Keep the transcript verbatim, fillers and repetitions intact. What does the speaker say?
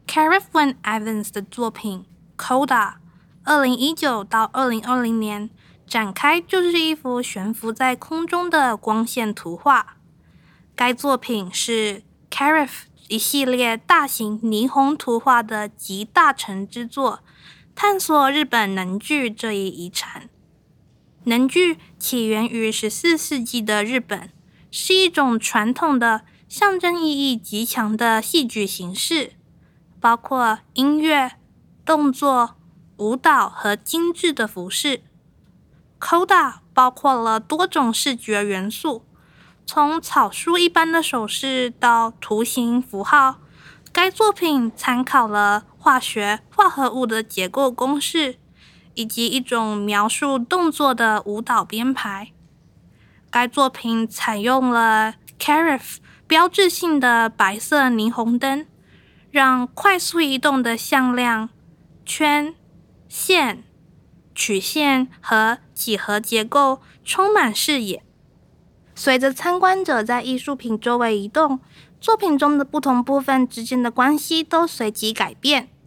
Carif Wynne Evans 的作品 Coda 二零一九到二零二零年展开就是一幅悬浮在空中的光线图画。该作品是 Carif 一系列大型霓虹图画的集大成之作，探索日本能剧这一遗产。能剧起源于十四世纪的日本，是一种传统的象征意义极强的戏剧形式，包括音乐、动作、舞蹈和精致的服饰。Coda 包括了多种视觉元素，从草书一般的手势到图形符号。该作品参考了化学化合物的结构公式，以及一种描述动作的舞蹈编排。该作品采用了 Carif 标志性的白色霓虹灯，让快速移动的向量、圈、线、曲线和几何结构充满视野。随着参观者在艺术品周围移动，作品中的不同部分之间的关系都随即改变。